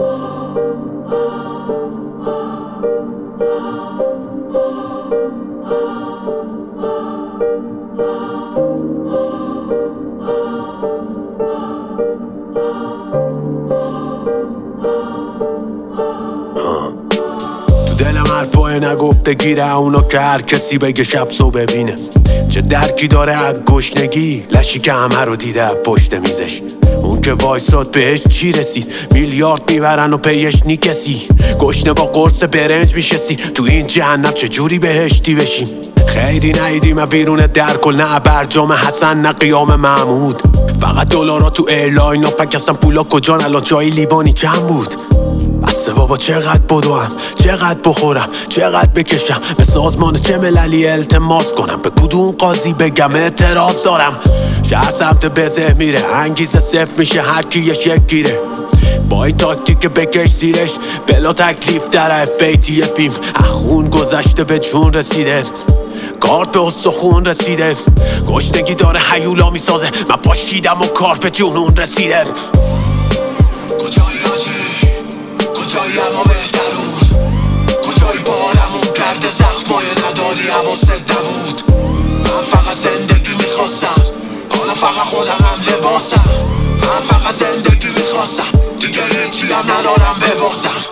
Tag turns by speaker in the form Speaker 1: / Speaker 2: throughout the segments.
Speaker 1: تو دلم حرفای نگفته گیره اونو که هر کسی بگه شب سو ببینه چه درکی داره از گشنگی، لشی که همه رو دیده پشت میزش. اون که وایساد بهش چی رسید؟ میلیارد میبرن و پیش نیکسی. گشنه با قرص برنج میشسی، تو این جهنم چجوری بهشتی بشیم؟ خیری نیدیم بیرون در کل، نه برجام حسن نه قیام محمود. فقط دلارا تو ایرلاین ها پکستن پولا کجان، الان جایی لیوانی چند بود؟ بسه بابا چقدر بدوم، چقدر بخورم، چقدر بکشم، به سازمان چه مللی التماس کنم، به کدوم قاضی بگم اعتراض دارم. شهر سمت بزه میره، انگیزه صفر میشه، هر کی یه شک گیره. با این تاکتیک بکش زیرش، بلا تکلیف در افیتی فیلم. خون گذشته به جون رسیده، کارت به استخون رسیده. گشنگی داره هیولا میسازه، من پاشیدم و کار به جنون رسیده. کجایی آجی؟ کجایی اما بهترون؟ کجایی بارمون کرده زخمای نداری اما سده بود؟ من فقط زندگی میخواستم، حالا فقط خودم هم لباسم. من فقط زندگی میخواستم، دیگه هیچی هم ندارم ببازم.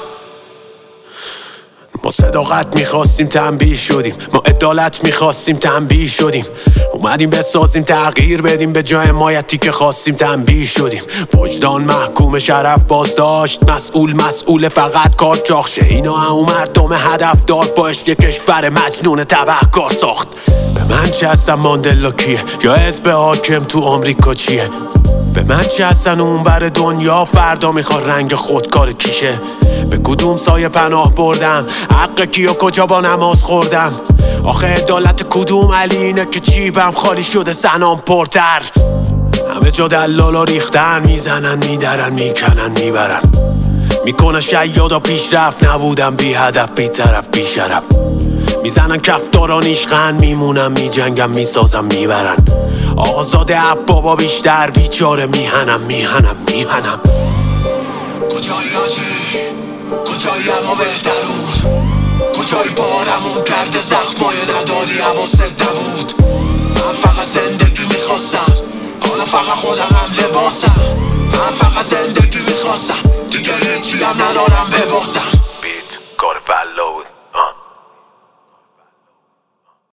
Speaker 1: ما صداقت میخواستیم تنبیه شدیم، ما عدالت میخواستیم تنبیه شدیم. اومدیم بسازیم تغییر بدیم، به جای حمایتی که خواستیم تنبیه شدیم. وجدان محکوم، شرف بازداشت، مسئول فقط کار چاخشه. اینا همون مردم هدف دار با عشق کشور مجنون تبهکار ساخت. به من چه هستن ماندلا کیه، یا حزب حاکم تو آمریکا چیه؟ به من چه هستن اون بر دنیا فردا میخواد رنگ خودکار کیشه؟ به کدوم سایه پناه بردم، حق کیو کجا با نماز خوردم؟ آخه عدالت کدوم علینه که جیبم خالی شده سنام پرتر؟ همه جا دلالا ریختن، میزنن میدرن میکنن میبرن. میکنه شیادا پیشرفت، نبودم بی هدف بی طرف بی شرف. میزنن کفتارا نیشخن، میمونم میجنگم میسازم میبرن. آقازاده عبابا بیشتر بیچاره، میهنم کجایی آجی؟ کجایی اما بهترون؟ کجایی بارمون کرده زخمای نداری اما سده بود؟ من فقط زندگی میخواستم، حالا فقط خودم هم لباسم. من فقط زندگی میخواستم، دیگه هیچی هم ندارم ببازم. بیت کار فلاوی